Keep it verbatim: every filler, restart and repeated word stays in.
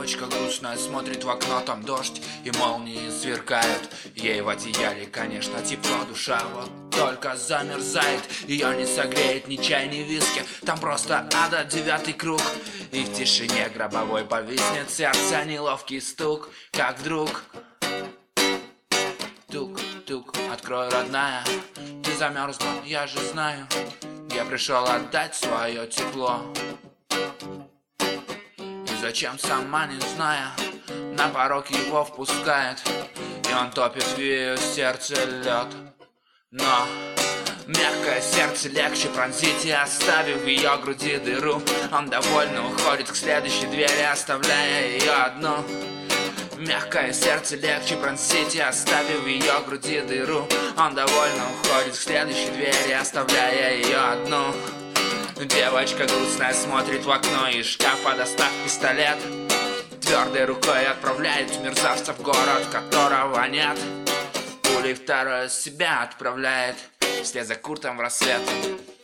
Девочка грустная смотрит в окно, там дождь и молнии сверкают. Ей в одеяле, конечно, тепло, душа вот только замерзает. Ее не согреет ни чай, ни виски, там просто ада, девятый круг. И в тишине гробовой повиснет сердце неловкий стук, как вдруг тук-тук, открой, родная, ты замерзла, я же знаю. Я пришел отдать свое тепло. И зачем, сама не зная, на порог его впускает, и он топит в ее сердце лед. Но мягкое сердце легче пронзить, и оставив в ее груди дыру, он довольно уходит к следующей двери, оставляя ее одну. Мягкое сердце легче пронзить, и оставив в ее груди дыру, он довольно уходит к следующей двери, оставляя ее одну. Девочка грустная смотрит в окно, из шкафа достав пистолет, твердой рукой отправляет мерзавца в город, которого нет. Пулей второе себя отправляет вслед за Куртом в рассвет.